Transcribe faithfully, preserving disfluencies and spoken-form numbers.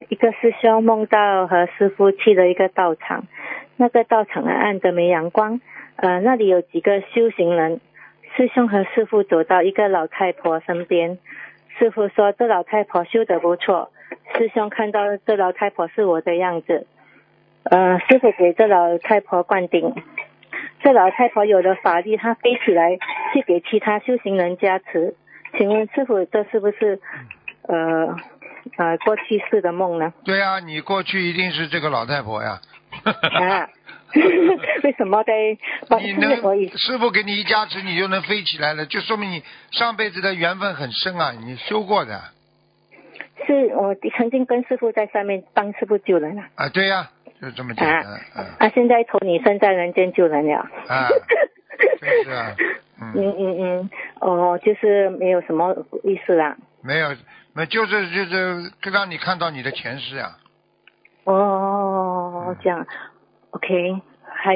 一个师兄梦到和师父去了一个道场，那个道场暗暗的没阳光，呃，那里有几个修行人。师兄和师父走到一个老太婆身边，师父说这老太婆修得不错，师兄看到这老太婆是我的样子，呃，师父给这老太婆灌顶，这老太婆有了法力，她飞起来去给其他修行人加持。请问师父，这是不是呃呃过去式的梦呢？ 对啊，你过去一定是这个老太婆呀。 啊，为什么的？ 你能师父给你一加持，你就能飞起来了，就说明你上辈子的缘分很深啊，你修过的。 是我曾经跟师父在上面帮师父救人了。 啊，对呀、啊，就这么简单。 啊， 啊, 啊现在投你身在人间救人了。 啊，就是啊。 嗯嗯嗯，哦，就是没有什么意思啦。 没有，没就是就是让你看到你的前世啊。 哦，这样、嗯、，OK。